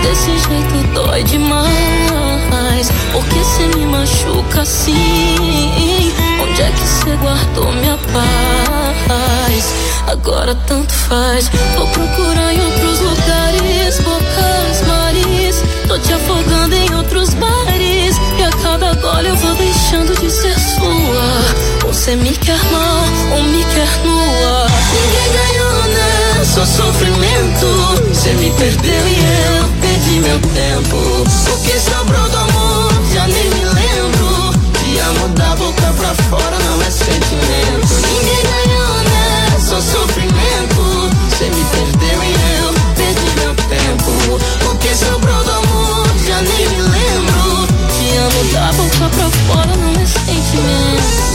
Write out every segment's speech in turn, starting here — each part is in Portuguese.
desse jeito dói demais. Por que cê me machuca assim? Onde é que cê guardou minha paz? Agora tanto faz. Vou procurar em outros lugares, bocas, mares. Tô te afogando em outros bares. E a cada gole eu vou deixando de ser sua. Ou cê me quer mal, ou me quer nua. Ninguém ganhou, né? Só sofrimento. Cê me perdeu e eu perdi meu tempo. O que sobrou do amor, já nem me lembro. Te amo da boca pra fora, não é sentimento. Ninguém ganhou, né? Só sofrimento. Cê me perdeu e eu perdi meu tempo. O que sobrou do amor, já nem me lembro. Te amo da boca pra fora, não é sentimento.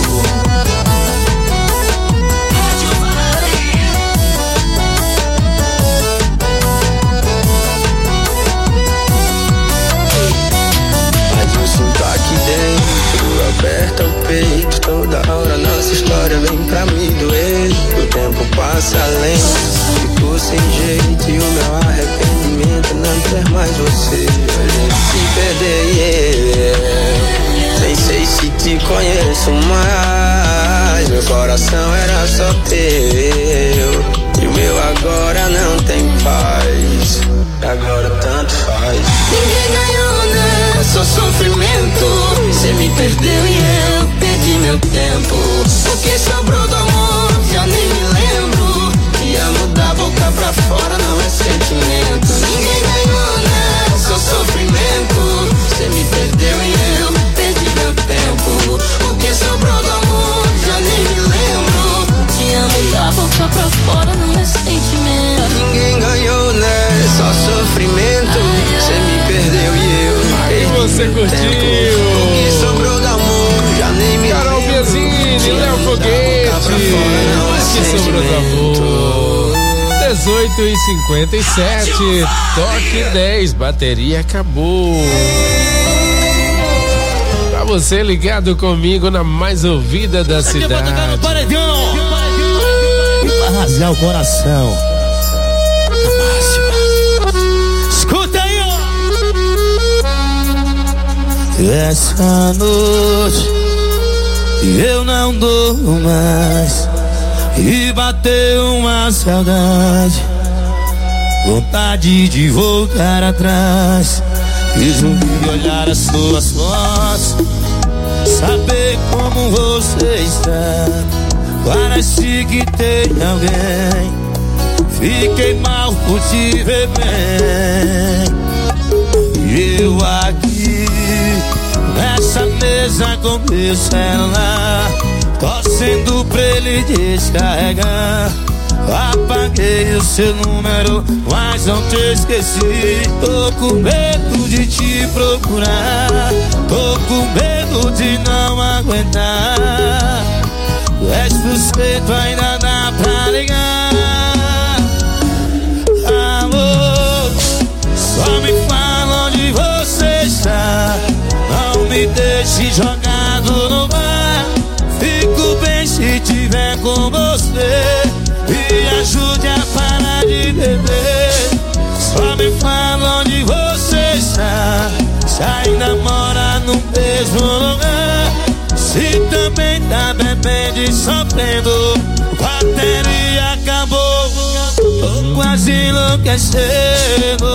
Sinto aqui dentro, aperta o peito. Toda hora nossa história vem pra me doer. O tempo passa lento, fico sem jeito. E o meu arrependimento é não ter mais você. A gente se perder, nem sei se te conheço mais. Meu coração era só teu, e o meu agora não tem paz. Agora tanto faz. Ninguém ganhou, né? Só sofrimento. Cê me perdeu e eu perdi meu tempo. O que sobrou do amor, já nem me lembro. Te amo da boca pra fora, não é sentimento. Ninguém ganhou, né? Só sofrimento. Cê me perdeu e eu perdi meu tempo. O que sobrou do amor, já nem me lembro. Te amo da boca pra fora, não é sentimento. Ninguém ganhou, né? Só sofrimento. Cê me perdeu e eu perdi você meu curtiu. tempo. O que sobrou do amor, já nem me Carol lembro. Biazini, Léo Foguete. O que sobrou do amor? 18h57, toque 10, bateria acabou. Pra você ligado comigo na mais ouvida da cidade. Pra rasgar o coração. Escuta aí, ó. Essa noite eu não durmo mais. E bateu uma saudade, vontade de voltar atrás. Resolvi olhar as suas fotos, saber como você está. Parece que tem alguém. Fiquei mal por te ver bem. E eu aqui nessa mesa com meu celular, torcendo pra ele descarregar. Apaguei o seu número, mas não te esqueci. Tô com medo de te procurar, tô com medo de não aguentar. 10% ainda dá pra ligar. Alô, só me fala onde você está. Não me deixe jogado no mar. Fico bem se tiver com você. Me ajude a parar de beber. Só me fala onde você está. Se ainda mora no mesmo lugar. Se também tá bebendo e sofrendo. Bateria acabou, tô quase enlouquecendo.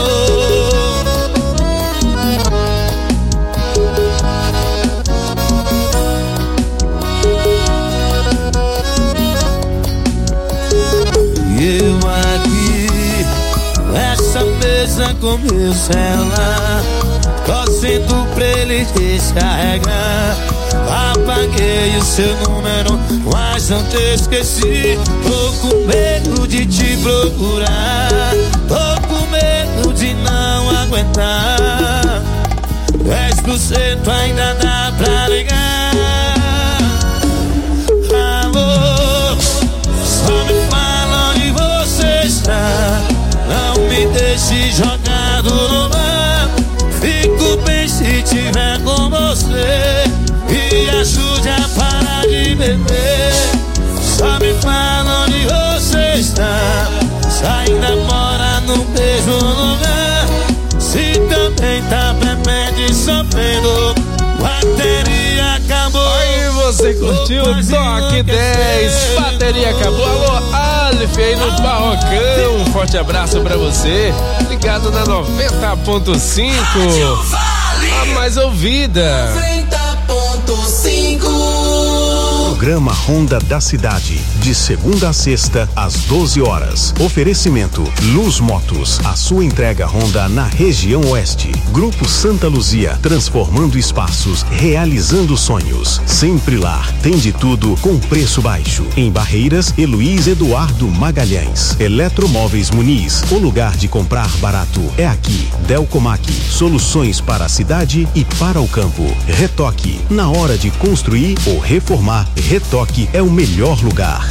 Eu aqui, nessa mesa com meu celular, torcendo pra ele descarregar. Apaguei o seu número, mas não te esqueci. Tô com medo de te procurar, tô com medo de não aguentar. 10% ainda dá pra ligar. Alô, só me fala onde você está. Não me deixe jogado no mar. Fico bem se tiver com você. Me ajude a parar de beber. Só me fala onde você está. Se ainda mora no mesmo lugar. Se curtiu o Toque 10, bateria acabou. Alô, Alif aí no Barrocão, um forte abraço pra você, ligado na 90.5, a mais ouvida. 90.5. Programa Ronda da Cidade, de segunda a sexta, às 12 horas. Oferecimento Luz Motos, a sua entrega Honda na região oeste. Grupo Santa Luzia, transformando espaços, realizando sonhos. Sempre lá, tem de tudo com preço baixo. Em Barreiras, Heloís Eduardo Magalhães. Eletromóveis Muniz, o lugar de comprar barato é aqui. Delcomac, soluções para a cidade e para o campo. Retoque, na hora de construir ou reformar, Retoque é o melhor lugar.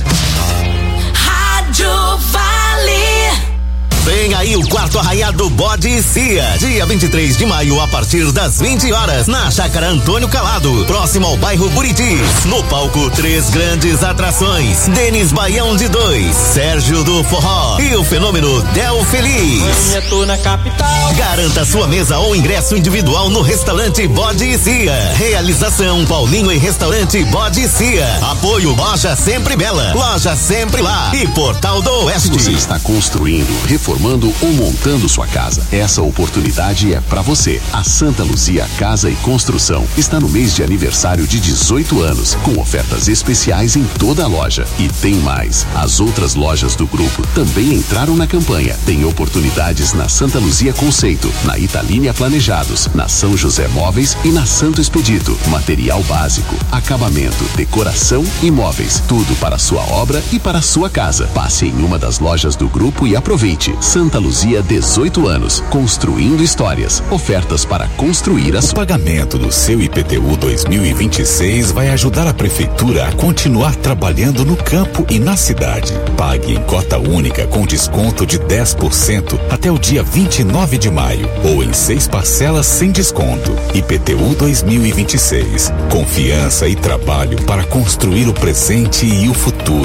Rádio Vale. Vem aí o quarto arraial do Bode e Cia, dia 23 de maio, a partir das 20 horas, na Chácara Antônio Calado, próximo ao bairro Buritis. No palco, 3 grandes atrações: Denis Baião de 2, Sérgio do Forró e o fenômeno Del Feliz. Eu tô na capital. Garanta sua mesa ou ingresso individual no restaurante Bode e Cia. Realização Paulinho e Restaurante Bode e Cia. Apoio Loja Sempre Bela, Loja Sempre Lá e Portal do Oeste. Você está construindo, reformando ou montando sua casa. Essa oportunidade é para você. A Santa Luzia Casa e Construção está no mês de aniversário de 18 anos, com ofertas especiais em toda a loja. E tem mais. As outras lojas do grupo também entraram na campanha. Tem oportunidades na Santa Luzia Conceito, na Italínia Planejados, na São José Móveis e na Santo Expedito. Material básico, acabamento, decoração e móveis. Tudo para a sua obra e para a sua casa. Passe em uma das lojas do grupo e aproveite. Santa Luzia, 18 anos, construindo histórias. Ofertas para construir as... O pagamento do seu IPTU 2026 vai ajudar a prefeitura a continuar trabalhando no campo e na cidade. Pague em cota única com desconto de 10% até o dia 29 de maio ou em 6 parcelas sem desconto. IPTU 2026. Confiança e trabalho para construir o presente e o futuro.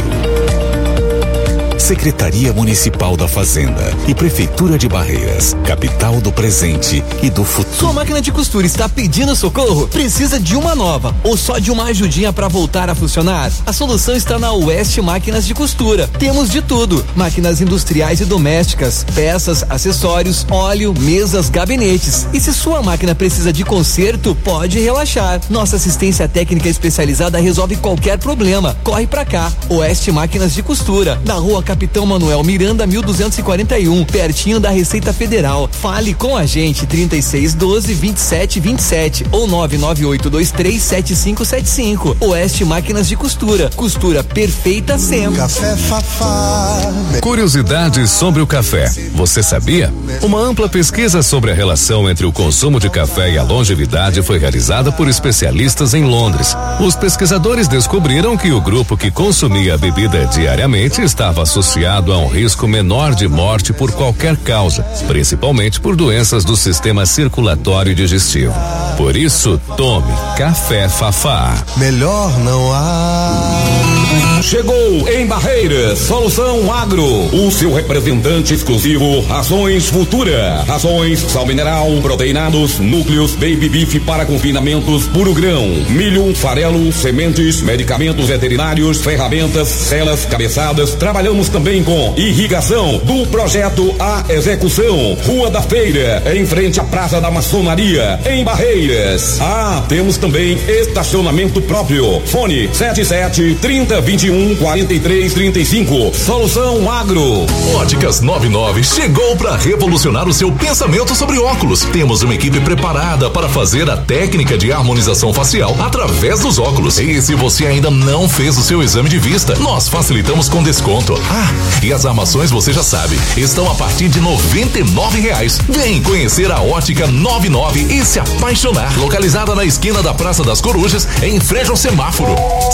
Secretaria Municipal da Fazenda e Prefeitura de Barreiras, capital do presente e do futuro. Sua máquina de costura está pedindo socorro? Precisa de uma nova ou só de uma ajudinha para voltar a funcionar? A solução está na Oeste Máquinas de Costura. Temos de tudo: máquinas industriais e domésticas, peças, acessórios, óleo, mesas, gabinetes. E se sua máquina precisa de conserto, pode relaxar. Nossa assistência técnica especializada resolve qualquer problema. Corre pra cá. Oeste Máquinas de Costura, na Rua Capitão Manuel Miranda, 1241, pertinho da Receita Federal. Fale com a gente, 3612-2727 ou 998237575. Oeste Máquinas de Costura, costura perfeita sempre. Café Fafá. Curiosidades sobre o café. Você sabia? Uma ampla pesquisa sobre a relação entre o consumo de café e a longevidade foi realizada por especialistas em Londres. Os pesquisadores descobriram que o grupo que consumia a bebida diariamente estava associado a um risco menor de morte por qualquer causa, principalmente por doenças do sistema circulatório e digestivo. Por isso, tome Café Fafá. Melhor não há. Chegou em Barreiras, Solução Agro, o seu representante exclusivo, Rações Futura. Rações, sal mineral, proteinados, núcleos, baby beef para confinamentos, puro grão, milho, farelo, sementes, medicamentos veterinários, ferramentas, celas, cabeçadas. Trabalhamos também com irrigação, do projeto à execução. Rua da Feira, em frente à Praça da Maçonaria, em Barreiras. Temos também estacionamento próprio. Fone 77-30-21-43-35. Solução Agro. Óticas 99 chegou para revolucionar o seu pensamento sobre óculos. Temos uma equipe preparada para fazer a técnica de harmonização facial através dos óculos. E se você ainda não fez o seu exame de vista, nós facilitamos com desconto. E as armações você já sabe, estão a partir de R$99. Vem conhecer a Ótica 99 e se apaixonar. Localizada na esquina da Praça das Corujas, em frente ao semáforo.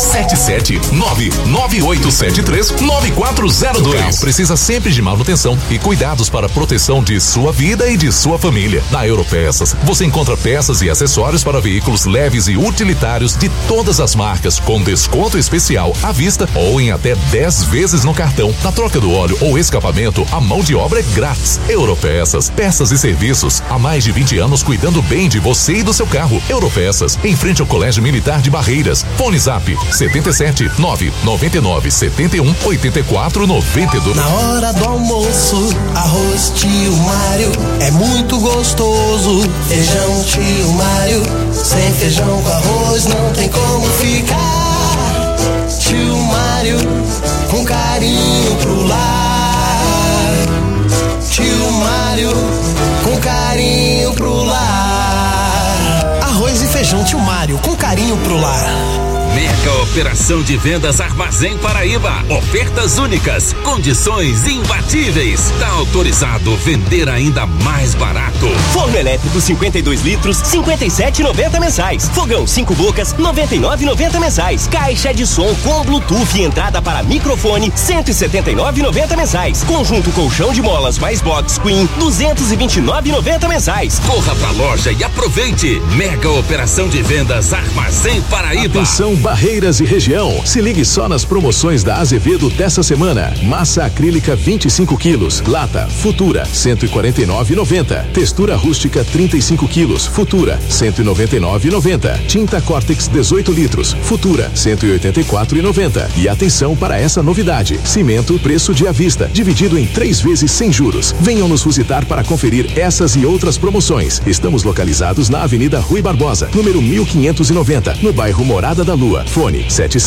77998739402. Precisa sempre de manutenção e cuidados para a proteção de sua vida e de sua família. Na Europeças, você encontra peças e acessórios para veículos leves e utilitários de todas as marcas, com desconto especial à vista ou em até 10 vezes no cartão. Na troca do óleo ou escapamento, a mão de obra é grátis. Europeças, peças e serviços. Há mais de 20 anos cuidando bem de você e do seu carro. Europeças, em frente ao Colégio Militar de Barreiras. Fone Zap 77 999 71 84 92. Na hora do almoço, arroz tio Mário é muito gostoso. Feijão tio Mário, sem feijão com arroz não tem como ficar. Tio Mário, com carinho pro lar. Tio Mário, com carinho pro lar. Arroz e feijão tio Mário, com carinho pro lar. Mega Operação de Vendas Armazém Paraíba. Ofertas únicas, condições imbatíveis. Tá autorizado vender ainda mais barato. Forno elétrico 52 litros, 57,90 mensais. Fogão 5 bocas, 99,90 mensais. Caixa de som com Bluetooth e entrada para microfone, 179,90 mensais. Conjunto colchão de molas mais box queen, 229,90 mensais. Corra pra loja e aproveite. Mega Operação de Vendas Armazém Paraíba. Atenção, Barreiras e região, se ligue só nas promoções da Azevedo dessa semana. Massa acrílica 25 quilos, lata Futura 149,90. Textura rústica 35 quilos, Futura 199,90. Tinta Cortex 18 litros, Futura 184,90. E atenção para essa novidade: cimento preço de à vista, dividido em 3 vezes sem juros. Venham nos visitar para conferir essas e outras promoções. Estamos localizados na Avenida Rui Barbosa, número 1590, no bairro Morada da Lua. Fone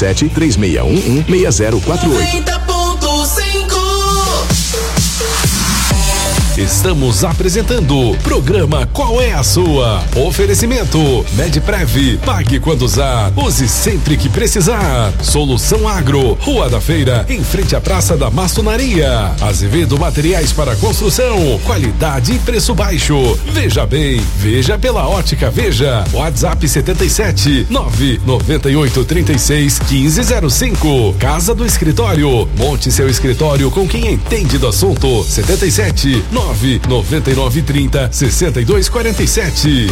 7736116048. Estamos apresentando o programa Qual é a Sua? Oferecimento Medprev, pague quando usar, use sempre que precisar. Solução Agro, Rua da Feira, em frente à Praça da Maçonaria. Azevedo Materiais para Construção, qualidade e preço baixo. Veja bem, veja pela Ótica Veja. WhatsApp 77 998 36 1505. Casa do Escritório, monte seu escritório com quem entende do assunto. 77 99930 6247.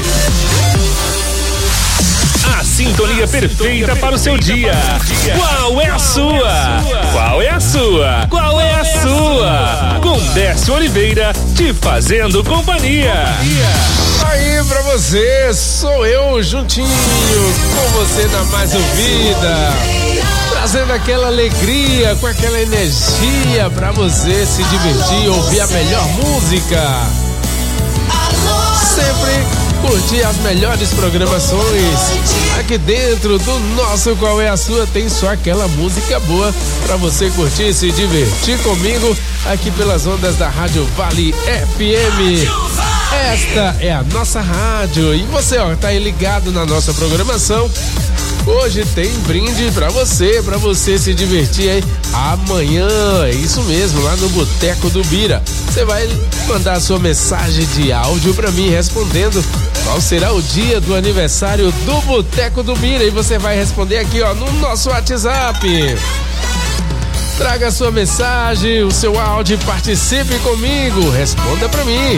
A sintonia perfeita para o seu dia. Qual é a sua? Qual é a sua? Qual é a sua? Com Décio Oliveira te fazendo companhia. Aí pra você, sou eu juntinho com você na mais ouvida, trazendo aquela alegria, com aquela energia pra você se divertir, ouvir a melhor música, sempre curtir as melhores programações. Aqui dentro do nosso Qual é a Sua tem só aquela música boa pra você curtir e se divertir comigo aqui pelas ondas da Rádio Vale FM. Esta é a nossa rádio e você, ó, tá aí ligado na nossa programação. Hoje tem brinde pra você se divertir aí amanhã, é isso mesmo, lá no Boteco do Bira. Você vai mandar sua mensagem de áudio pra mim respondendo qual será o dia do aniversário do Boteco do Bira e você vai responder aqui, ó, no nosso WhatsApp. Traga sua mensagem, o seu áudio e participe comigo, responda pra mim.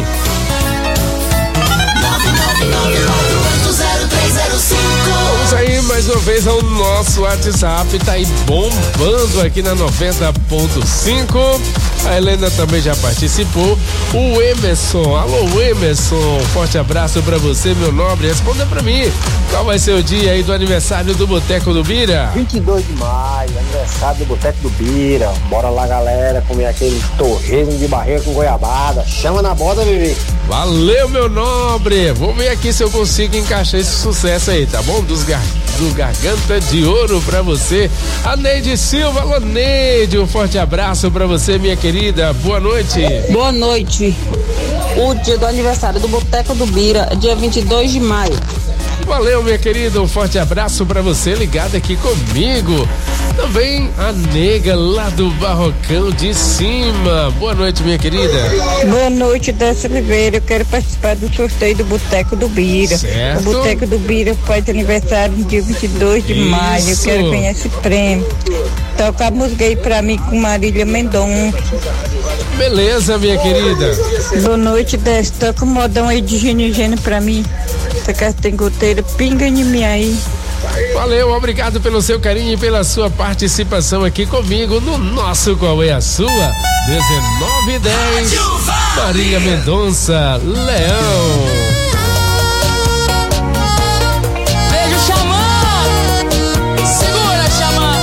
999-80305. Vamos aí mais uma vez ao nosso WhatsApp, tá aí bombando aqui na 90.5. A Helena também já participou. O Emerson, alô Emerson, forte abraço pra você, meu nobre. Responda pra mim, qual vai ser o dia aí do aniversário do Boteco do Bira? 22 de maio, aniversário do Boteco do Bira. Bora lá, galera, comer aquele torresmo de barreira com goiabada. Chama na borda, bebê. Valeu, meu nobre. Vou ver aqui se eu consigo encaixar esse sucesso aí, tá bom? Do Garganta de Ouro pra você. A Neide Silva, alô Neide, um forte abraço pra você, minha querida. Boa noite. Boa noite. O dia do aniversário do Boteco do Bira é dia 22 de maio. Valeu, minha querida, um forte abraço pra você ligado aqui comigo. Também a nega lá do Barrocão de Cima. Boa noite, minha querida. Boa noite, Décio Oliveira. Eu quero participar do sorteio do Boteco do Bira. Certo. O Boteco do Bira faz aniversário no dia 22 de maio. Eu quero ganhar esse prêmio. Toca a música aí pra mim com Marília Mendonça. Beleza, minha querida. Boa noite, Décio. Toca um modão aí de Gênio pra mim. Essa casa tem goteira, pinga em mim aí. Valeu, obrigado pelo seu carinho e pela sua participação aqui comigo no nosso Qual é a Sua? 19:10. Marília Mendonça, Leão. Beijo, Xamã. Segura, Xamã.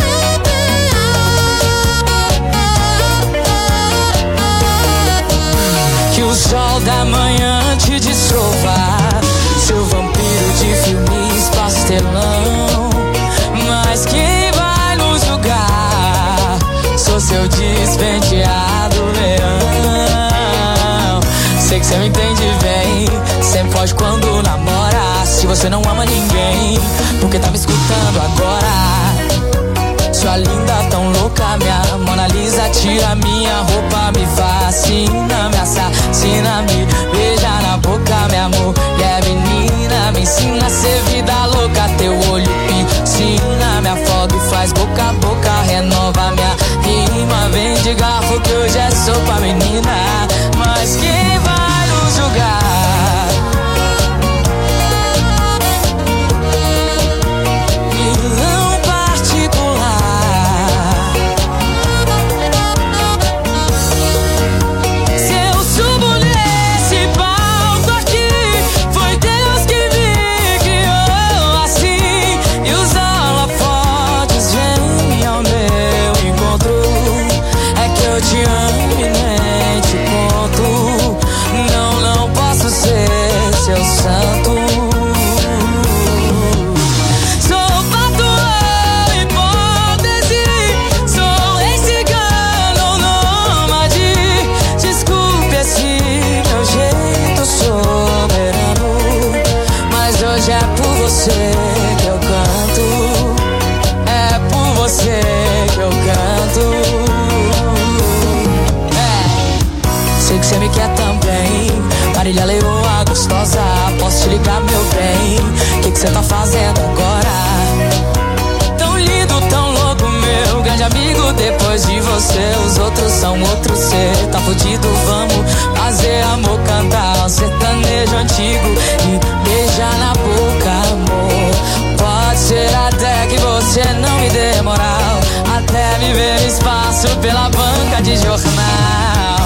Que o sol da manhã te dissolva, seu vampiro de filmes pastelão. Mas quem vai nos julgar? Sou seu despenteado leão. Sei que cê me entende bem, sempre foge quando namora. Se você não ama ninguém, porque tá me escutando agora? Sua linda tão louca, minha Mona Lisa, tira minha roupa, me fascina, me assassina, me beija na boca, meu amor. E é menina, me ensina a ser vida louca, teu olho piscina, me afoga e faz boca a boca, renova minha rima, vem de garfo que hoje é sopa, menina. Mas quem vai nos julgar? Eu te amo e nem te conto. Não posso ser seu santo. Sou patrão, hipótese. Sou ex-cigano, nômade. Desculpe esse meu jeito soberano, mas hoje é por você que eu canto. É por você que eu canto. Sei que cê me quer também, Marília Leoa gostosa, posso te ligar, meu bem? Que cê tá fazendo agora? Tão lindo, tão louco, meu grande amigo. Depois de você, os outros são outros. Cê tá fudido, vamos fazer amor, cantar um sertanejo antigo e beijar na boca, amor. Pode ser até que você não me dê moral, até me ver no espaço pela banca de jornal.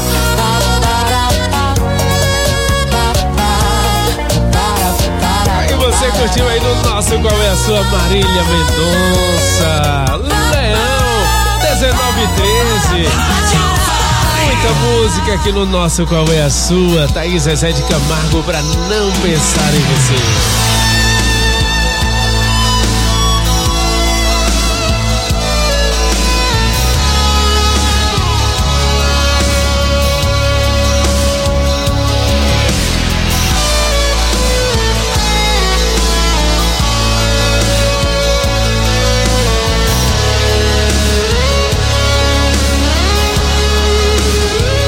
Você curtiu aí no nosso Qual é a Sua? Marília Mendonça, Leão, 19:13. Muita música aqui no nosso Qual é a Sua? Thaís Zezé de Camargo, pra não pensar em você.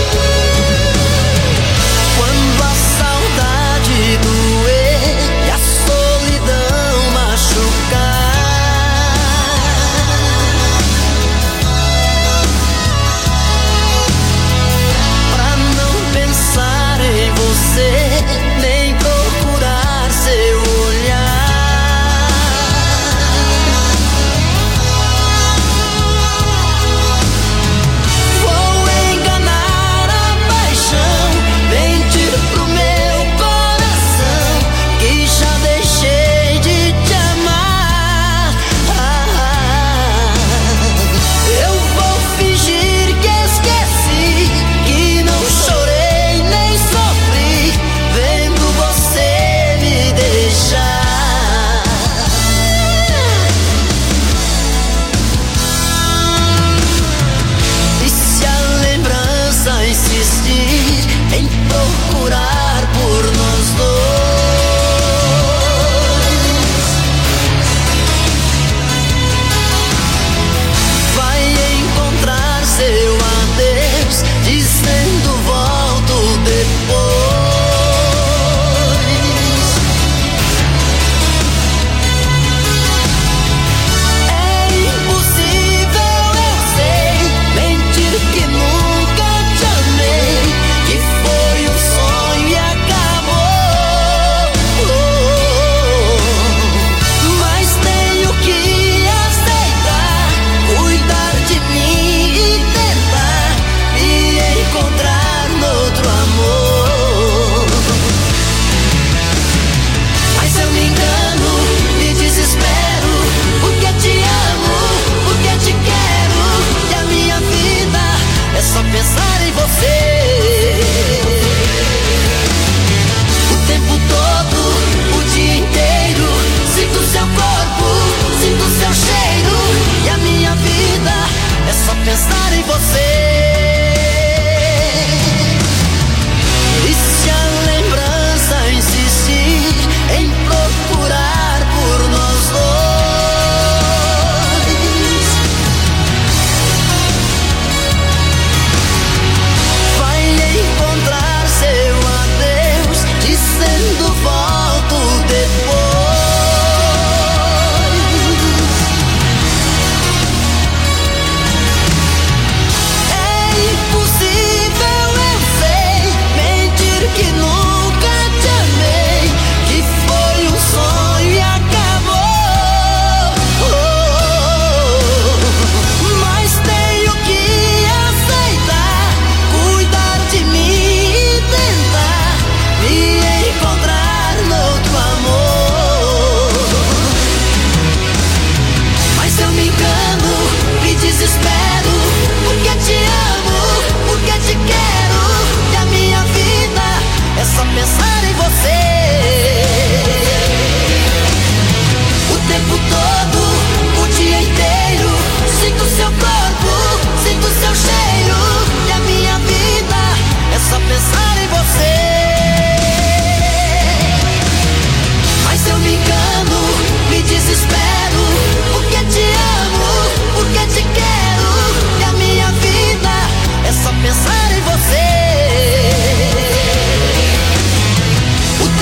Quando a saudade doer e a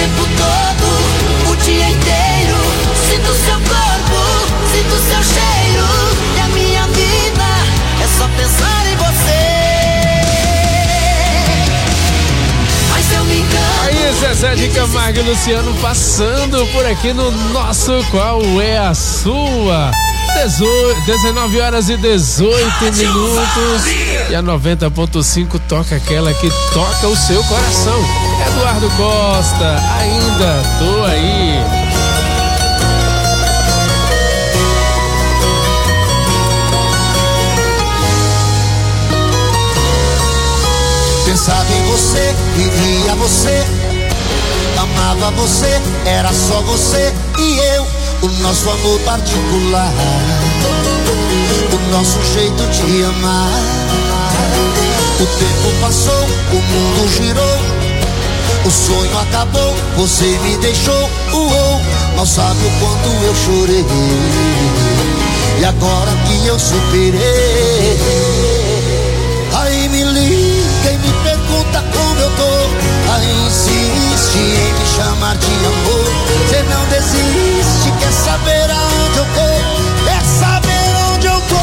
tempo todo, o dia inteiro. Sinto seu corpo, sinto seu cheiro. E a minha vida é só pensar em você. Mas eu me engano. Aí, Zezé de Camargo e Luciano passando por aqui no nosso Qual é a Sua? 19 horas e 18 minutos. E a 90.5 toca aquela que toca o seu coração. Eduardo Costa, ainda tô aí. Pensava em você, vivia você, amava você, era só você e eu, o nosso amor particular, o nosso jeito de amar. O tempo passou, o mundo girou, o sonho acabou, você me deixou, mal sabe o quanto eu chorei. E agora que eu superei, aí me liga e me pergunta como eu tô. Aí insiste em me chamar de amor. Você não desiste, quer saber aonde eu tô, quer saber onde eu tô.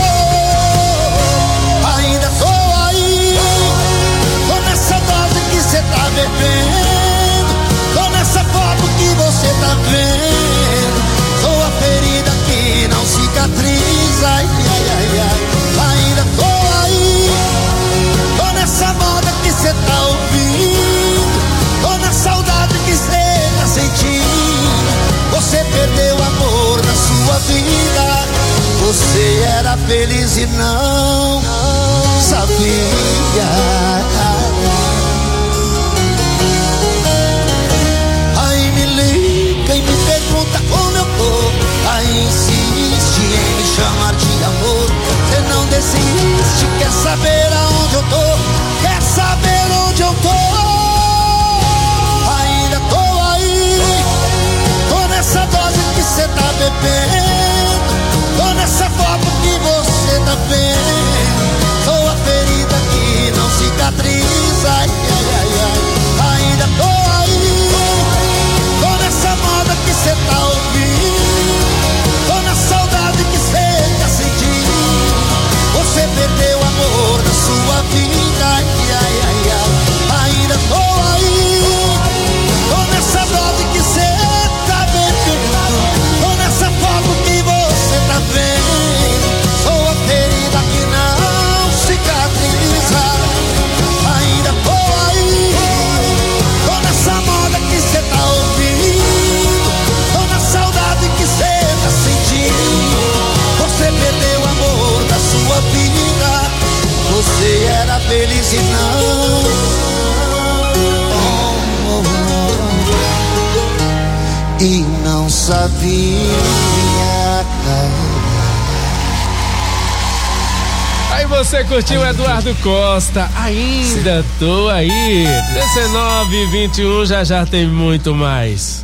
Ainda tô aí, tô nessa dose que cê tá bebendo, tô nessa foto que você tá vendo. Sou a ferida que não cicatriza, ai, ai, ai, ai. Ainda tô aí, tô nessa moda que cê tá ouvindo, tô na saudade que cê tá sentindo. Você perdeu amor na sua vida, você era feliz e não sabia. Aí me liga e me pergunta como eu tô, aí insiste em me chamar de amor. Você não desiste, quer saber aonde eu tô, quer saber onde eu tô. Ainda tô aí, tô nessa dose que cê tá bebendo, tô nessa foto que você tá vendo. Sou a ferida que não cicatriza, ai, ai, ai, ai. Ainda tô aí, tô nessa moda que cê tá ouvindo, tô na saudade que cê tá sentindo. Você perdeu amor na sua vida, ai, ai, ai, ai. Ainda tô aí, tô nessa dose que cê tá bebendo, tô nessa foto que você tá vendo. Sou a ferida que não cicatriza. Ainda tô aí, tô nessa moda que cê tá ouvindo, tô na saudade que cê tá sentindo. Você perdeu amor da sua vida, você era feliz e não e não sabia. Aí você curtiu Eduardo Costa, ainda tô aí. 19h21, já já tem muito mais.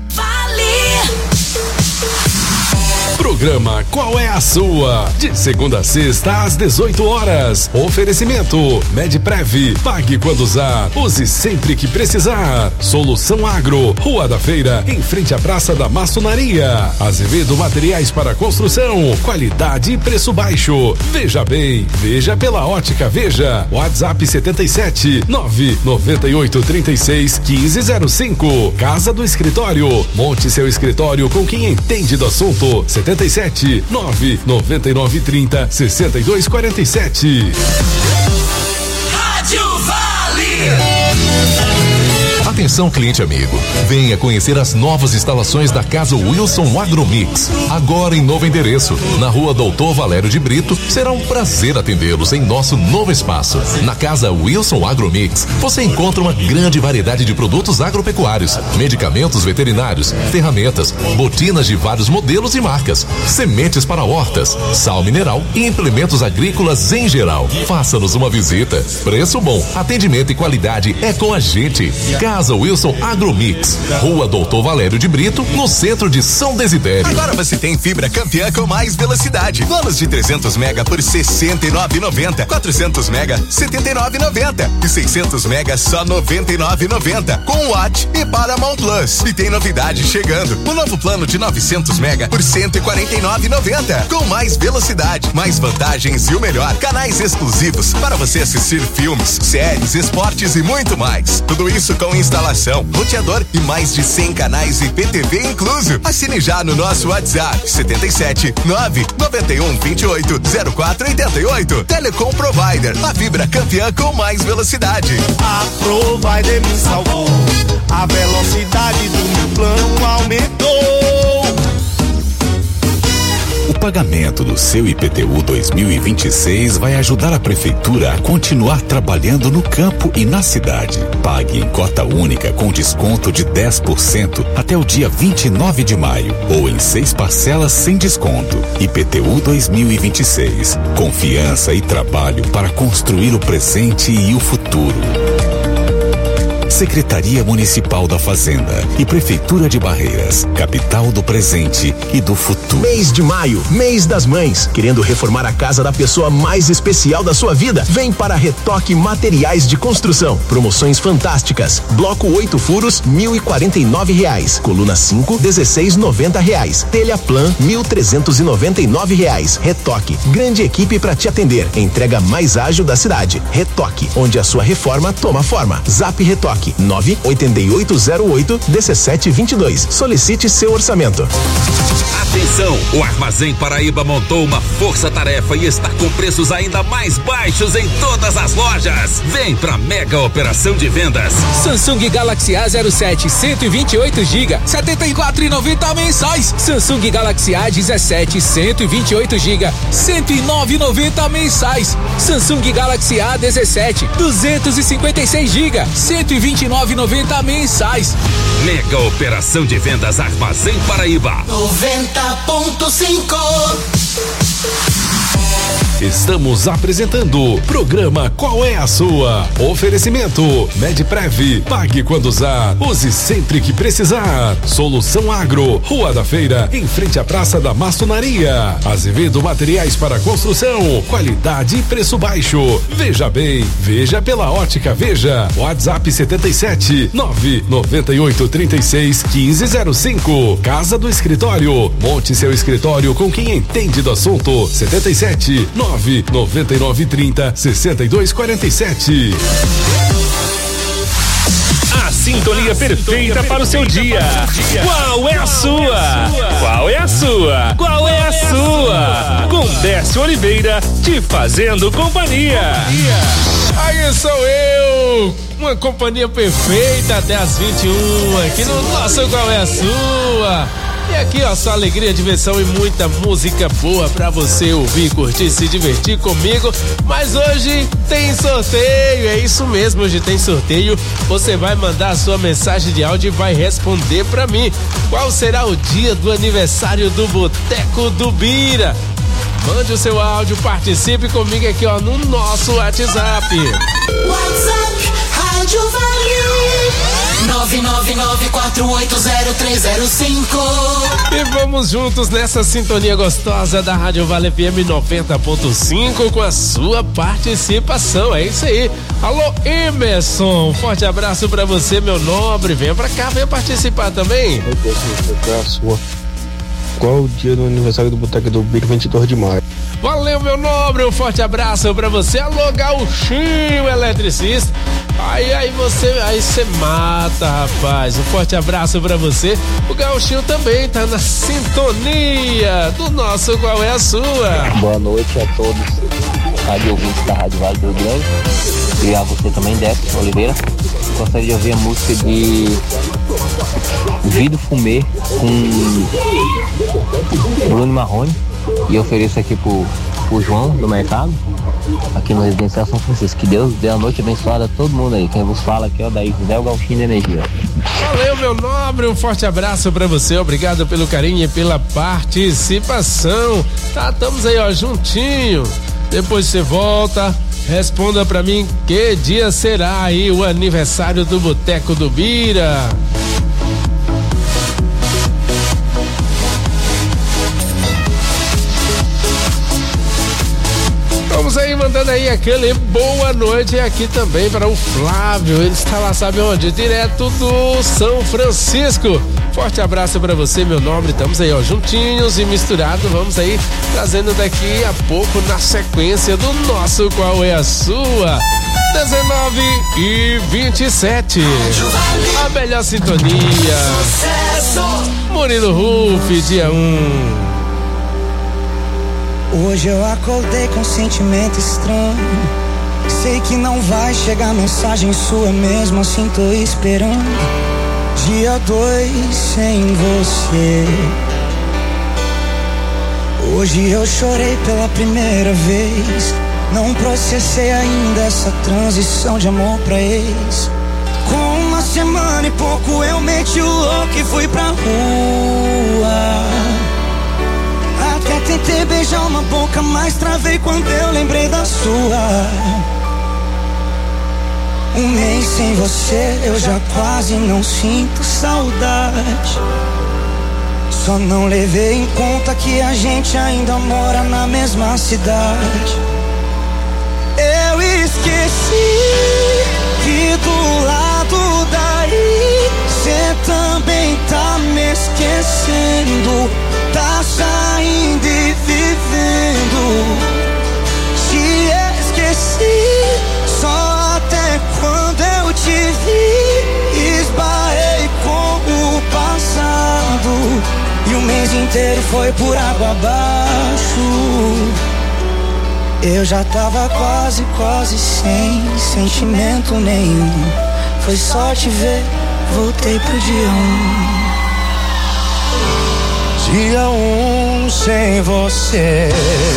Programa Qual é a Sua? De segunda a sexta às 18 horas. Oferecimento Medprev. Pague quando usar. Use sempre que precisar. Solução Agro. Rua da Feira, em frente à Praça da Maçonaria. Azevedo Materiais para Construção. Qualidade e preço baixo. Veja bem. Veja pela Ótica Veja. WhatsApp 77 998 36 1505. Casa do Escritório. Monte seu escritório com quem entende do assunto. 77 999 30 62 47. Rádio Vale. Atenção, cliente amigo, venha conhecer as novas instalações da Casa Wilson Agromix, agora em novo endereço, na Rua Doutor Valério de Brito. Será um prazer atendê-los em nosso novo espaço. Na Casa Wilson Agromix, você encontra uma grande variedade de produtos agropecuários, medicamentos veterinários, ferramentas, botinas de vários modelos e marcas, sementes para hortas, sal mineral e implementos agrícolas em geral. Faça-nos uma visita. Preço bom, atendimento e qualidade é com a gente. Casa Casa Wilson Agromix, Rua Doutor Valério de Brito, no centro de São Desidério. Agora você tem fibra Campeã com mais velocidade. Planos de 300 mega por R$ 69,90. 400 mega, R$ 79,90. E 600 mega, só R$ 99,90. Com Watt e Paramount Plus. E tem novidade chegando. O novo plano de 900 mega por R$ 149,90. Com mais velocidade, mais vantagens e o melhor, canais exclusivos para você assistir filmes, séries, esportes e muito mais. Tudo isso com instalação, roteador e mais de 100 canais IPTV incluso. Assine já no nosso WhatsApp 77 991 28 0488. Telecom Provider, a fibra campeã com mais velocidade. A Provider me salvou, a velocidade do meu plano aumentou. O pagamento do seu IPTU 2026 vai ajudar a prefeitura a continuar trabalhando no campo e na cidade. Pague em cota única com desconto de 10% até o dia 29 de maio ou em 6 parcelas sem desconto. IPTU 2026. Confiança e trabalho para construir o presente e o futuro. Secretaria Municipal da Fazenda e Prefeitura de Barreiras, capital do presente e do futuro. Mês de maio, mês das mães. Querendo reformar a casa da pessoa mais especial da sua vida? Vem para Retoque Materiais de Construção. Promoções fantásticas. Bloco 8 furos, R$1.049. Coluna 5, R$16,90. Telha Plan, R$1.399. Retoque. Grande equipe para te atender. Entrega mais ágil da cidade. Retoque, onde a sua reforma toma forma. Zap Retoque 98808-1722. Solicite seu orçamento. Atenção, o Armazém Paraíba montou uma força-tarefa e está com preços ainda mais baixos em todas as lojas. Vem pra mega operação de vendas. Samsung Galaxy A07 128 GB, R$ 74,90 mensais. Samsung Galaxy A17 128 GB, R$ 109,90 mensais. Samsung Galaxy A17 256 GB, R$ 129,90 mensais. Mega operação de vendas Armazém Paraíba. 90.5. Estamos apresentando o programa Qual é a Sua? Oferecimento Medprev, pague quando usar, use sempre que precisar. Solução Agro, Rua da Feira, em frente à Praça da Maçonaria. Azevedo Materiais para Construção, qualidade e preço baixo. Veja bem, veja pela Ótica Veja. WhatsApp 77 998 36 1505. Casa do Escritório, monte seu escritório com quem entende do assunto. 77 99930 6247. A sintonia perfeita para o seu dia. Qual é a sua? Qual é a sua? Qual é a sua? Com Décio Oliveira te fazendo companhia. Aí sou eu, uma companhia perfeita até as 21 aqui no nosso Qual é a Sua? E aqui, ó, só alegria, diversão e muita música boa pra você ouvir, curtir, se divertir comigo. Mas hoje tem sorteio, é isso mesmo, hoje tem sorteio. Você vai mandar a sua mensagem de áudio e vai responder pra mim. Qual será o dia do aniversário do Boteco do Bira? Mande o seu áudio, participe comigo aqui, ó, no nosso WhatsApp. WhatsApp Rádio Vale 999480305. E vamos juntos nessa sintonia gostosa da Rádio Vale FM 90.5 com a sua participação. É isso aí. Alô, Emerson, forte abraço pra você, meu nobre. Venha pra cá, venha participar também. Qual o dia do aniversário do Boteco do Bira, 22 de maio? Valeu, meu nobre, um forte abraço pra você. Alô, Gauchinho, eletricista. Aí você mata, rapaz. Um forte abraço pra você. O Gauchinho também tá na sintonia do nosso Qual é a Sua? Boa noite a todos, rádio ouvintes da Rádio Vale do Rio Grande. E a você também, Décio Oliveira. Gostaria de ouvir a música de Vido Fumê com Bruno Marrone. E eu ofereço aqui pro João do mercado, aqui no Residencial São Francisco. Que Deus dê a noite abençoada a todo mundo aí. Quem vos fala aqui é o daí José, o Gauchinho da Energia. Valeu, meu nobre, um forte abraço pra você, obrigado pelo carinho e pela participação. Tá, estamos aí, ó, juntinho. Depois você volta, responda pra mim que dia será aí o aniversário do Boteco do Bira. Vamos aí mandando aí aquele boa noite aqui também para o Flávio, ele está lá, sabe onde? Direto do São Francisco. Forte abraço para você, meu nobre. Estamos aí, ó, juntinhos e misturados. Vamos aí trazendo daqui a pouco na sequência do nosso Qual é a Sua? 19h27. A melhor sintonia. Murilo Ruf, dia 1. Hoje eu acordei com um sentimento estranho. Sei que não vai chegar mensagem sua, mesmo assim tô esperando. Dia 2 sem você. Hoje eu chorei pela primeira vez. Não processei ainda essa transição de amor pra ex. Com uma semana e pouco eu meti o louco e fui pra rua. Até tentei beijar uma boca, mas travei quando eu lembrei da sua. Um mês sem você, eu já quase não sinto saudade. Só não levei em conta que a gente ainda mora na mesma cidade. Eu esqueci que do lado daí cê também tá me esquecendo. Tá saindo e vivendo. Te esqueci só até quando eu te vi. Esbarrei com o passado e o mês inteiro foi por água abaixo. Eu já tava quase sem sentimento nenhum. Foi só te ver, voltei pro dia 1. Dia 1 sem você.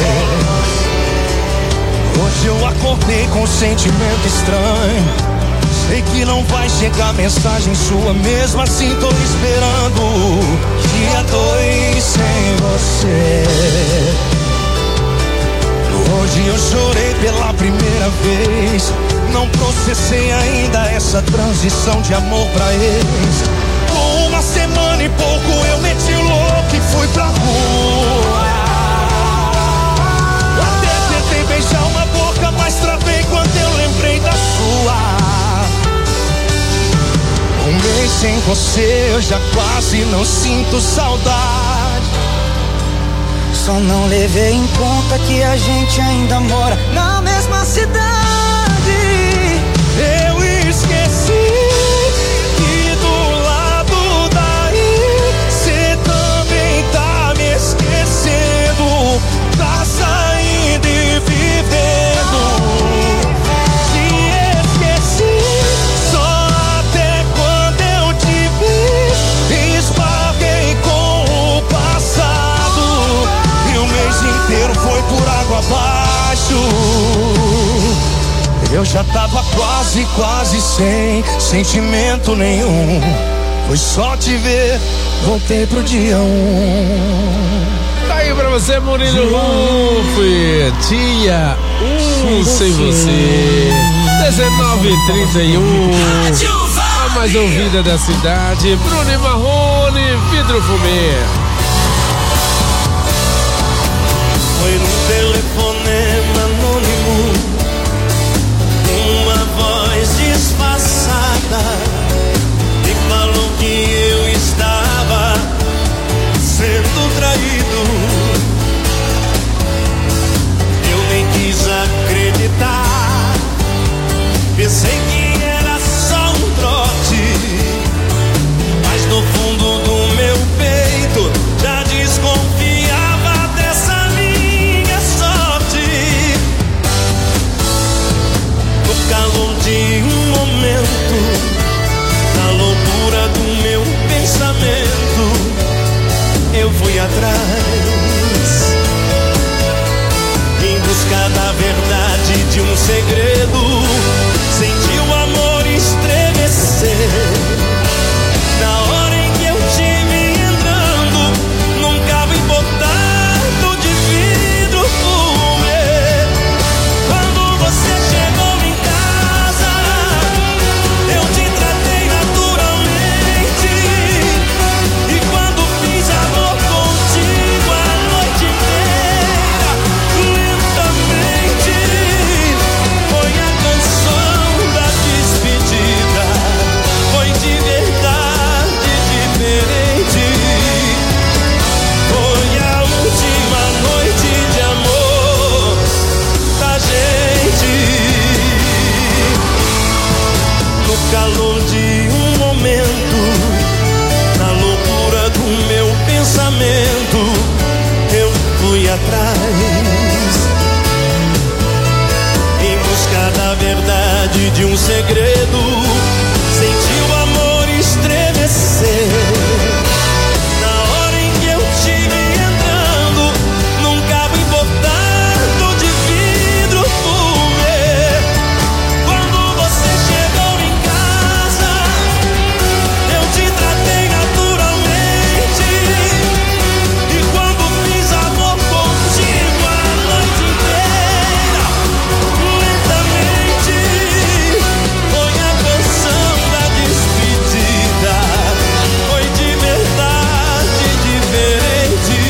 Hoje eu acordei com um sentimento estranho. Sei que não vai chegar mensagem sua, mesmo assim tô esperando. Dia 2 sem você. Hoje eu chorei pela primeira vez. Não processei ainda essa transição de amor pra ex. Com uma semana e pouco eu meti o louco e fui pra rua. Até tentei beijar uma boca, mas travei quando eu lembrei da sua. Um mês sem você eu já quase não sinto saudade. Só não levei em conta que a gente ainda mora na mesma cidade. Eu esqueci que do lado daí cê também tá me esquecendo. Tá saindo e vivendo. Te esqueci só até quando eu te vi. Esbarrei com o passado e o mês inteiro foi por água abaixo. Eu já tava quase sem sentimento nenhum. Foi só te ver, voltei pro dia 1. Tá aí pra você, Murilo Ruf. Dia 1 sem você. 19h31. A mais ouvida da cidade, Bruno e Marrone, Vidro Fumê. Foi num telefonema anônimo, uma voz disfarçada me falou que eu estava sendo traído. Eu nem quis acreditar, pensei que era só um trote, mas no fundo do meu peito já desconfiava dessa minha sorte. No calor de um momento, na loucura do meu pensamento, eu fui atrás, em busca da verdade de um segredo. Senti o amor estremecer na hora em que eu te vi entrando num carro importado de vidro fumê. de um segredo, senti o amor estremecer. Na hora em que eu te vi entrando num carro importado de vidro fumê. Quando você chegou em casa, eu te tratei naturalmente. E quando fiz amor contigo a noite inteira, lentamente, foi a canção da despedida. Foi de verdade diferente.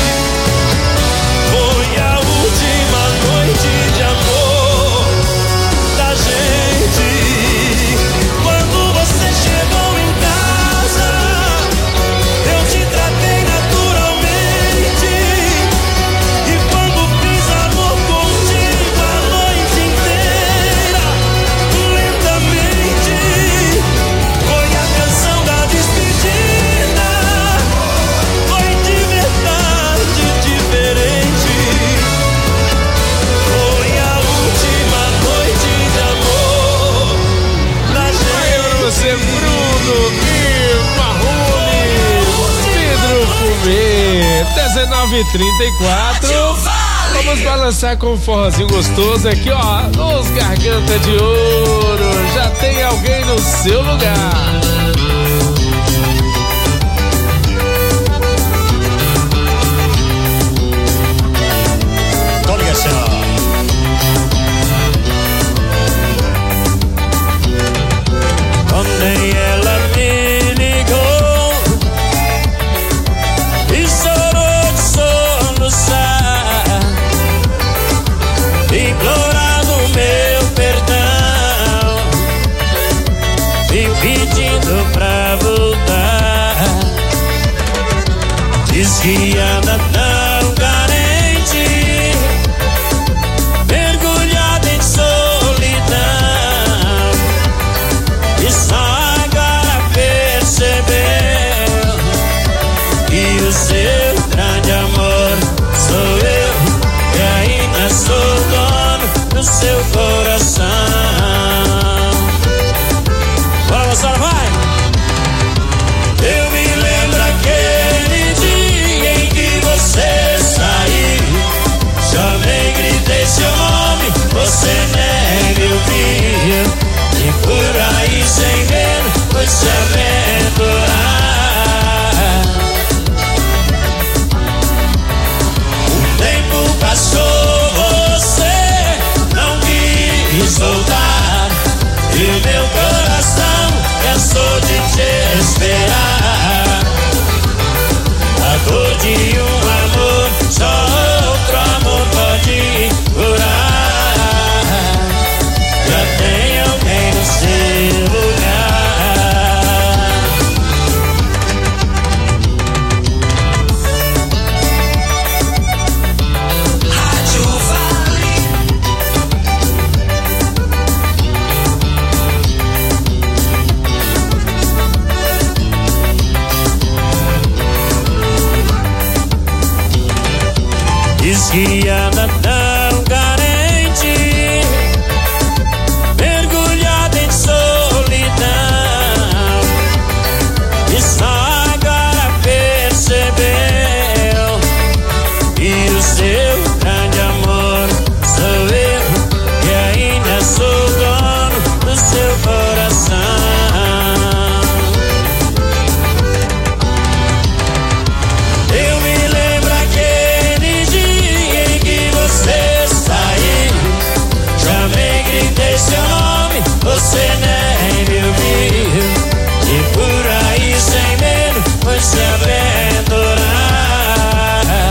Foi a última noite de amor da gente. Quando você chegou em casa, eu te tratei naturalmente. E quando fiz amor contigo a noite inteira, lentamente, foi a canção da despedida. Foi de verdade diferente. Foi a última noite de amor da Aí pra gente. você, Bruno e Marrone, Pedro Fumê, 19h34. Vamos balançar com um forrozinho gostoso aqui, ó, nos Garganta de Ouro. Já tem alguém no seu lugar. Com ligação. Ontem ela me ligou e chorou de soluçar, implorando meu perdão e pedindo pra voltar. Diz que anda tão carente, mergulhada em solidão, e só agora percebeu que o seu grande amor sou eu, e ainda sou dono do seu coração. Bora, moçada, vai! Eu me lembro aquele dia em que você saiu, chamei, gritei seu nome, você nem me ouviu. E por aí sem medo foi se aventurar. O tempo passou, você não quis voltar, e o meu coração cansou de te esperar. A dor de um amor só outro amor pode curar. Já tem alguém no seu lugar. Rádio Vale. Diz que anda tão carente, mergulhada em solidão, e só agora percebeu que o seu grande amor sou eu, e ainda sou dono do seu coração. Eu me lembro aquele dia em que você saiu, chamei, gritei seu nome, você nem me ouviu. E por aí sem medo foi se aventurar.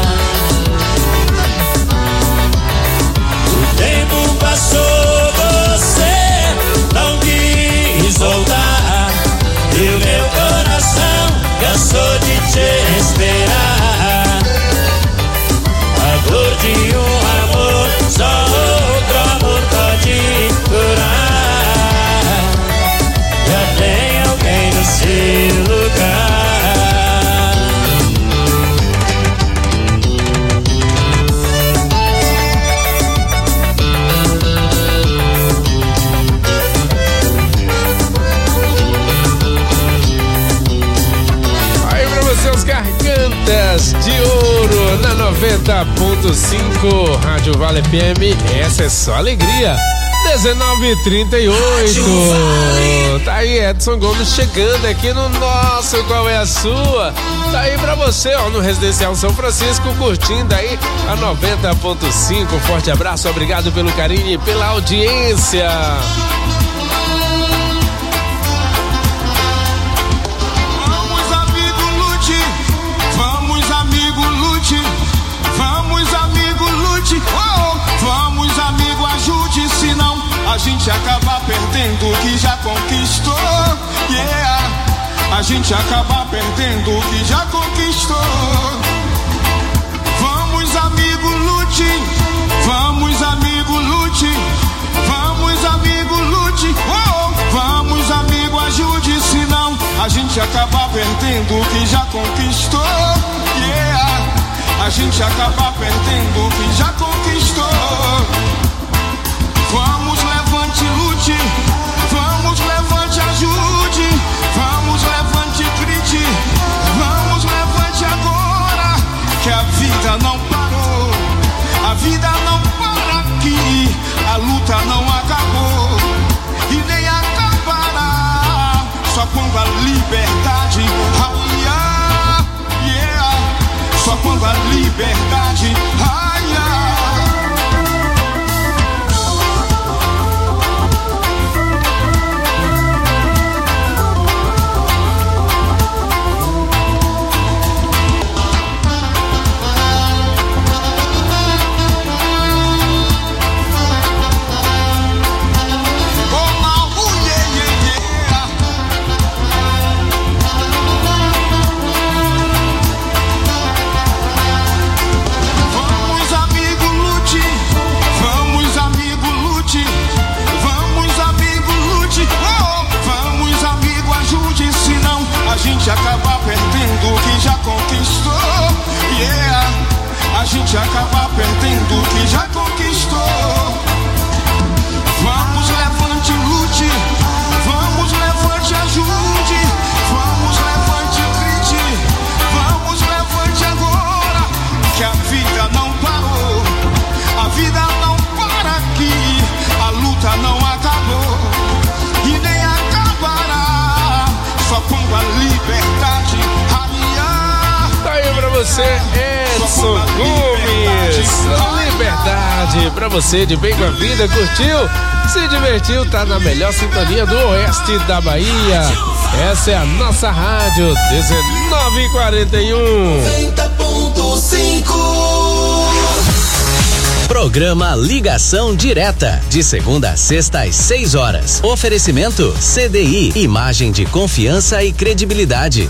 O tempo passou, você não quis voltar, e o meu coração cansou de te esperar. A dor de um amor só outro amor pode curar. Já tem alguém no seu lugar. as gargantas de ouro na 90.5 Rádio Vale FM. Essa é só alegria. 19h38. Tá aí Edson Gomes chegando aqui no nosso Qual é a Sua? Tá aí pra você, ó, no Residencial São Francisco, curtindo aí a 90.5. Forte abraço, obrigado pelo carinho e pela audiência. Vamos, amigo, lute. Vamos, amigo, lute. Vamos, amigo, lute. Oh, vamos, amigo, ajude, senão a gente acaba perdendo o que já conquistou. Yeah, a gente acaba perdendo o que já conquistou. Vamos, amigo, lute. Vamos, amigo, lute. Vamos, amigo, lute. Oh, vamos, amigo, ajude, senão a gente acaba perdendo o que já conquistou. Yeah, a gente acaba perdendo o que já conquistou. Vamos, levante, lute. Vamos, levante, ajude. Vamos, levante, grite. Vamos, levante agora, que a vida não parou. A vida não para aqui. A luta não acabou e nem acabará. Só quando a liberdade raiar. Yeah. Só quando a liberdade raiar. A gente acaba perdendo o que já conquistou. Yeah, a gente acaba perdendo o que já conquistou. Vamos, levante, lute. Vamos, levante, ajude. Vamos, levante, grite. Vamos, levante agora, que a vida não parou. A vida não para aqui. A luta não acabou e nem acabará. Só quando a liberdade raiar. Tá aí pra você, Edson Gomes. Liberdade pra você, de bem com a vida, curtiu? Se divertiu, tá na melhor sintonia do oeste da Bahia. Essa é a nossa rádio, 19h41. 90.5. Programa Ligação Direta, de segunda a sexta às 6 horas. Oferecimento CDI, imagem de confiança e credibilidade.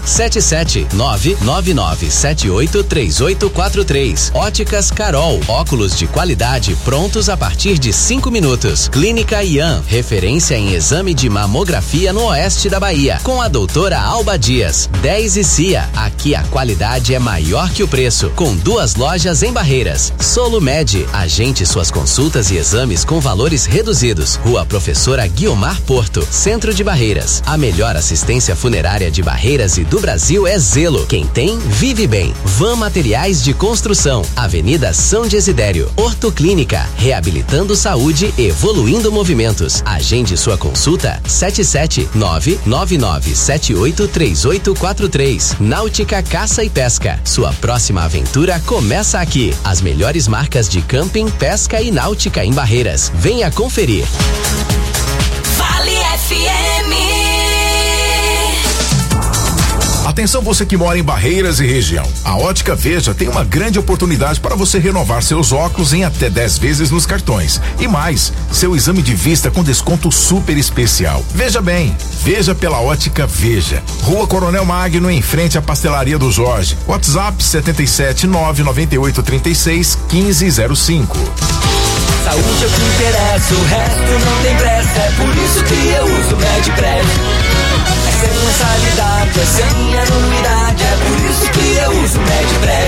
77999783843. Óticas Carol, óculos de qualidade prontos a partir de 5 minutos. Clínica Ian, referência em exame de mamografia no oeste da Bahia, com a doutora Alba Dias. 10 e CIA, aqui a qualidade é maior que o preço, com 2 lojas em Barreiras. Solumed, agende suas consultas e exames com valores reduzidos. Rua Professora Guiomar Porto, Centro de Barreiras. A melhor assistência funerária de Barreiras e do Brasil é Zelo. Quem tem, vive bem. Van Materiais de Construção, Avenida São Desidério. Ortoclínica, reabilitando saúde, evoluindo movimentos. Agende sua consulta 77999783843. Náutica Caça e Pesca, sua próxima aventura começa aqui. As melhores marcas de camping, pesca e náutica em Barreiras. Venha conferir. Vale FM. Atenção você que mora em Barreiras e região. A Ótica Veja tem uma grande oportunidade para você renovar seus óculos em até 10 vezes nos cartões. E mais, seu exame de vista com desconto super especial. Veja bem, veja pela Ótica Veja. Rua Coronel Magno, em frente à Pastelaria do Jorge. WhatsApp 77998361505. Saúde é o que interessa, o resto não tem pressa. É por isso que eu uso Medpred. É sem mensalidade, é sem anuidade. É por isso que eu uso Medpred.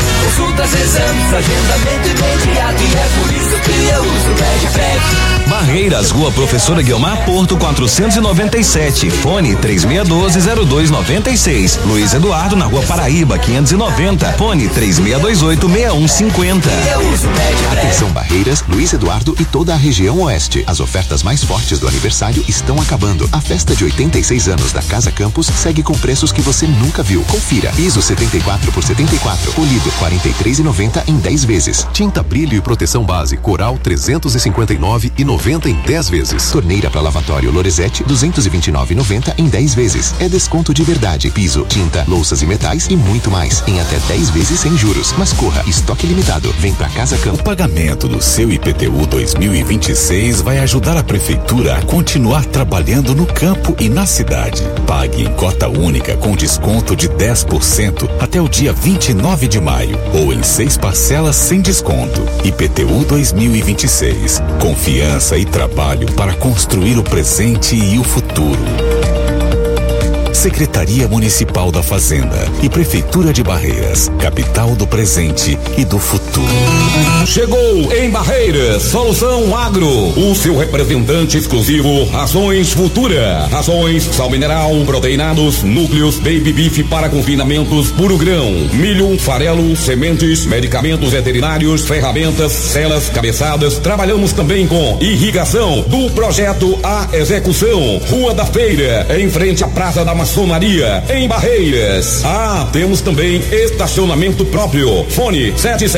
Consultas, exames, agendamento imediato. E é por isso que eu uso Medpred. Barreiras, Rua Professora Guiomar Porto 497, fone 3612-0296. Luiz Eduardo na Rua Paraíba 590, fone 3628-6150. Atenção Barreiras, Luiz Eduardo e toda a região oeste. As ofertas mais fortes do aniversário estão acabando. A festa de 86 anos da Casa Campos segue com preços que você nunca viu. Confira. Piso 74 por 74, polido R$43,90 em 10 vezes. Tinta brilho e proteção base Coral R$359,90 em 10 vezes. Torneira para lavatório Lorenzetti R$229,90 em 10 vezes. É desconto de verdade. Piso, tinta, louças e metais e muito mais em até 10 vezes sem juros. Mas corra, estoque limitado. Vem pra Casa Campos. O pagamento do seu IPTU 2026 vai ajudar a prefeitura a continuar trabalhando no campo e na cidade. Pague em cota única com desconto de 10% até o dia 29 de maio ou em 6 parcelas sem desconto. IPTU 2026. Confiança e trabalho para construir o presente e o futuro. Secretaria Municipal da Fazenda e Prefeitura de Barreiras, capital do presente e do futuro. Chegou em Barreiras, Solução Agro, o seu representante exclusivo, Rações Futura. Rações, sal mineral, proteinados, núcleos, baby beef para confinamentos, puro grão, milho, farelo, sementes, medicamentos veterinários, ferramentas, celas, cabeçadas. Trabalhamos também com irrigação, do projeto à execução. Rua da Feira, em frente à Praça da Maçonaria, em Barreiras. Temos também estacionamento próprio. Fone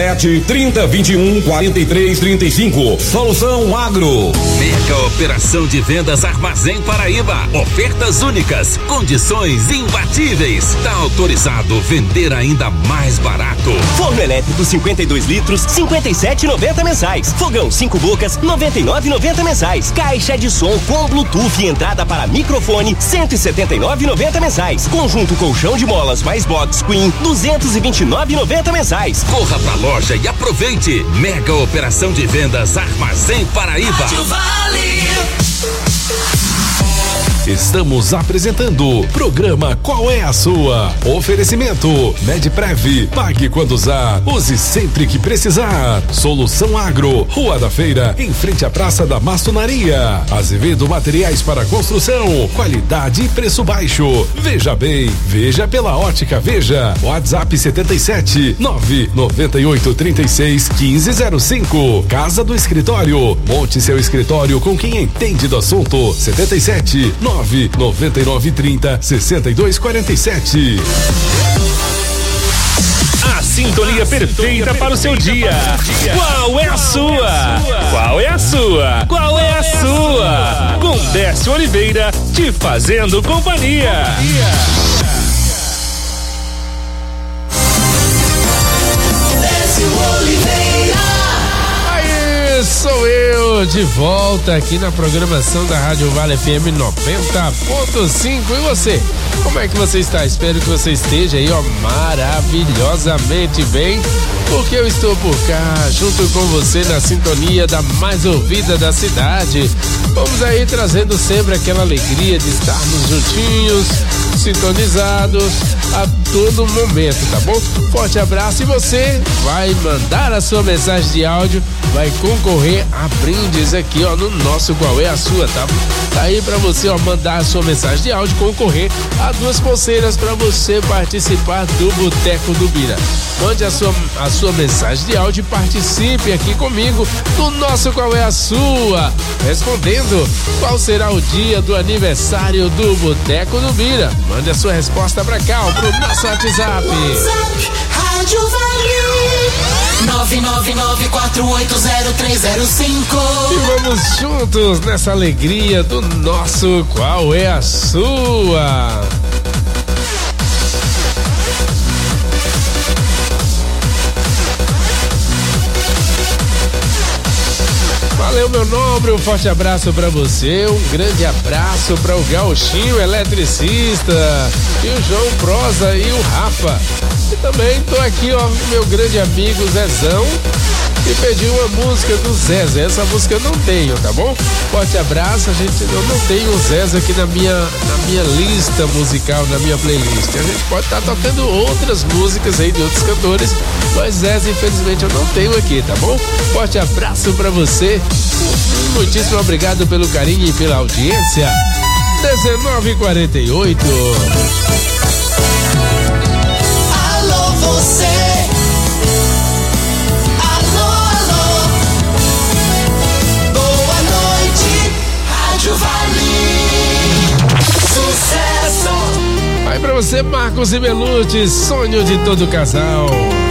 77-30-21-43-35. Solução Agro. Mega operação de vendas Armazém Paraíba. Ofertas únicas, condições imbatíveis. Tá autorizado vender ainda mais barato. Forno elétrico 52 litros, 57,90 mensais. Fogão 5 bocas, 99,90 mensais. Caixa de som com Bluetooth e entrada para microfone, 179,90 mensais. Conjunto colchão de molas mais box queen, 229,90 mensais. Corra pra loja e aproveite. Mega operação de vendas Armazém Paraíba. Estamos apresentando o programa Qual é a Sua? Oferecimento Medprev, pague quando usar, use sempre que precisar. Solução Agro, Rua da Feira, em frente à Praça da Maçonaria. Azevedo Materiais para Construção, qualidade e preço baixo. Veja bem, veja pela Ótica Veja. WhatsApp 77-99836-1505. Casa do Escritório, monte seu escritório com quem entende do assunto. 77-99930-6247. A sintonia perfeita para o seu dia. Qual é a sua? Qual é a sua? Qual é a sua? Com Décio Oliveira, te fazendo companhia. Décio Oliveira. Sou eu de volta aqui na programação da Rádio Vale FM 90.5. E você? Como é que você está? Espero que você esteja aí, maravilhosamente bem, porque eu estou por cá, junto com você na sintonia da mais ouvida da cidade. Vamos aí trazendo sempre aquela alegria de estarmos juntinhos, sintonizados a todo momento, tá bom? Forte abraço, e você vai mandar a sua mensagem de áudio, vai concorrer a brindes aqui, no nosso Qual é a Sua, tá? Tá aí pra você, mandar a sua mensagem de áudio, concorrer a 2 pulseiras pra você participar do Boteco do Bira. Mande a sua mensagem de áudio e participe aqui comigo no nosso Qual é a Sua, respondendo qual será o dia do aniversário do Boteco do Bira. Mande a sua resposta pra cá, pro nosso WhatsApp. Rádio Vale 999480305. E vamos juntos nessa alegria do nosso Qual é a Sua? Valeu, meu nobre, um forte abraço pra você, um grande abraço pra o Gauchinho eletricista, e o João Prosa e o Rafa. E também tô aqui, meu grande amigo Zezão, e pediu uma música do Zezé. Essa música eu não tenho, tá bom? Forte abraço, eu não tenho o Zezé aqui na minha lista musical, na minha playlist. A gente pode estar tocando outras músicas aí de outros cantores, mas Zezé, infelizmente, eu não tenho aqui, tá bom? Forte abraço pra você. Muitíssimo obrigado pelo carinho e pela audiência. 19h48. Alô, você. Alô, alô. Boa noite, Rádio Vale. Sucesso. Aí pra você, Marcos e Belucci, sonho de todo casal.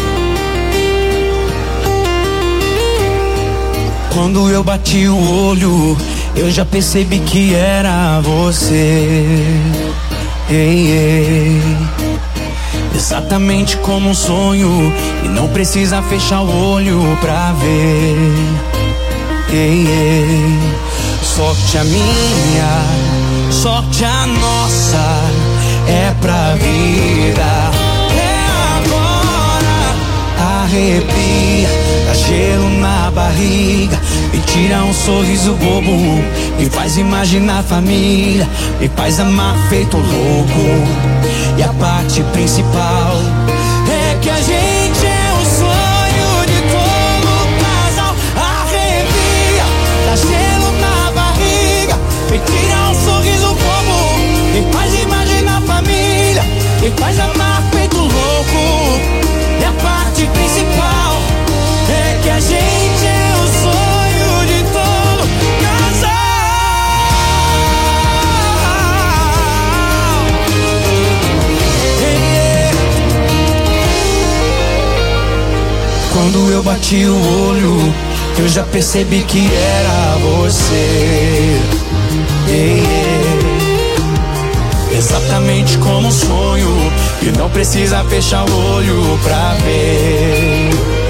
Quando eu bati o olho, eu já percebi que era você. Ei, ei. Exatamente como um sonho, e não precisa fechar o olho pra ver. Ei, ei. Sorte a minha, sorte a nossa, é pra vida. É agora, arrepia. Dá gelo na barriga, me tira um sorriso bobo, me faz imaginar a família, me faz amar feito louco. E a parte principal é que a gente é o sonho de todo casal. Arrepia, dá gelo na barriga, me tira um sorriso bobo, me faz imaginar a família, me faz amar feito louco. E a parte principal é que a gente é o sonho de todo casal. Quando eu bati o olho, eu já percebi que era você. Exatamente como um sonho, e não precisa fechar o olho pra ver.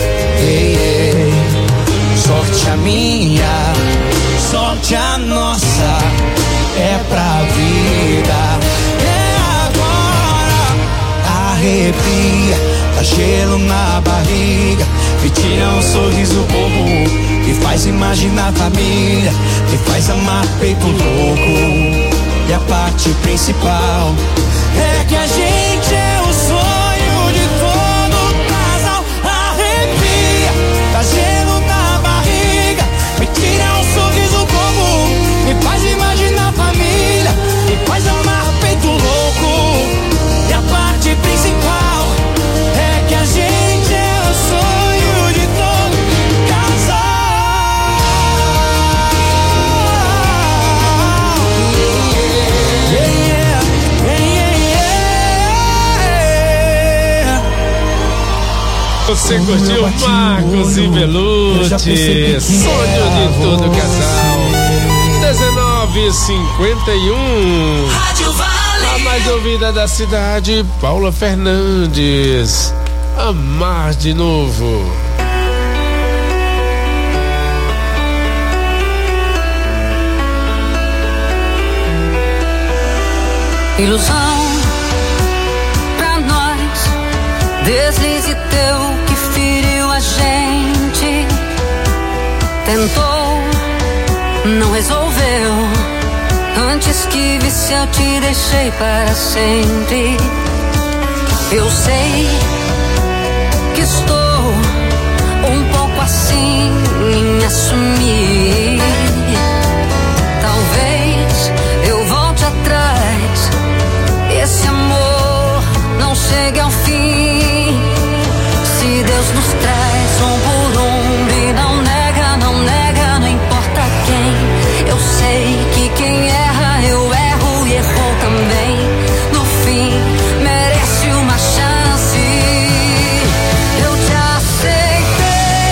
Sorte a minha, sorte a nossa, é pra vida. É agora, arrepia, dá gelo na barriga, me tira um sorriso bobo, me faz imaginar a família, me faz amar feito louco. E a parte principal é que a gente é o sonho de todo casal. Arrepia, dá gelo na barriga, me tira um sorriso bobo, me faz imaginar a família, me faz amar feito louco. E a parte principal é que a gente é o sonho de todo casal. Você curtiu Marcos e Belucci, sonho de todo casal. 19h51. A mais ouvida da cidade, Paula Fernandes. Amar de novo. Ilusão pra nós, deslize teu que feriu a gente. Tentou, não resolveu. Antes que visse eu te deixei para sempre. Eu sei que estou um pouco assim em assumir. Talvez eu volte atrás, esse amor não chegue ao fim. Se Deus nos traz por e não nega, não importa quem. Eu sei que quem erra, eu erro e errou também. No fim, merece uma chance. Eu te aceitei,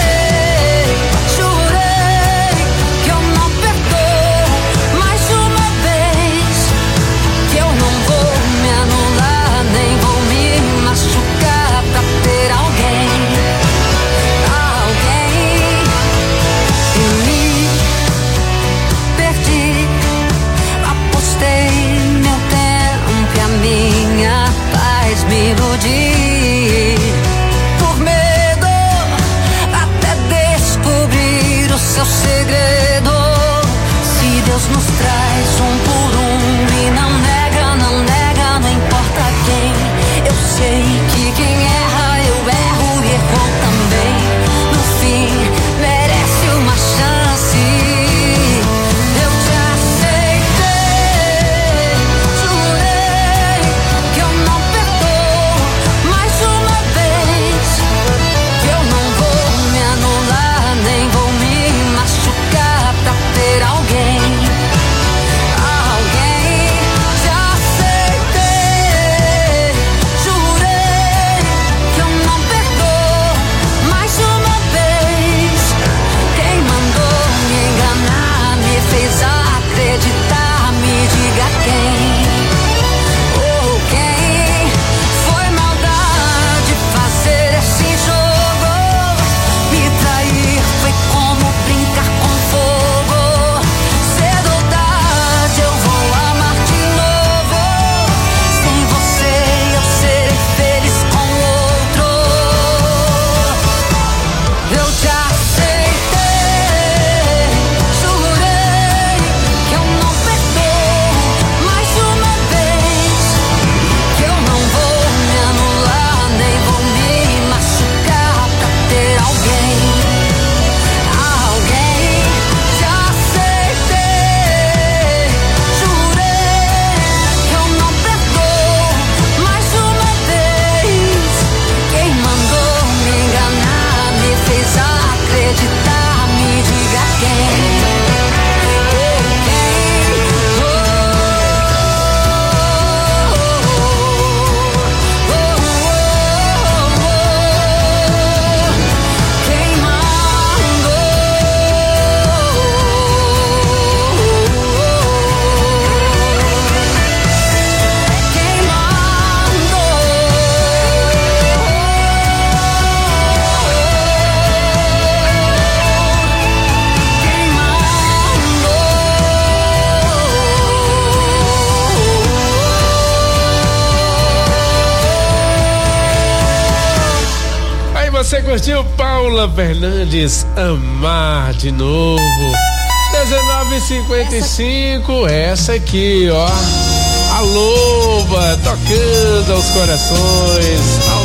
jurei que eu não perdoo mais uma vez. Que eu não vou me anular, nem vou me machucar pra ter alguém. E me perdi, apostei meu tempo e a minha paz me iludi. Por medo até você curtiu Paula Fernandes, Amar de Novo. 19h55, essa aqui, ó. A Loba tocando aos corações,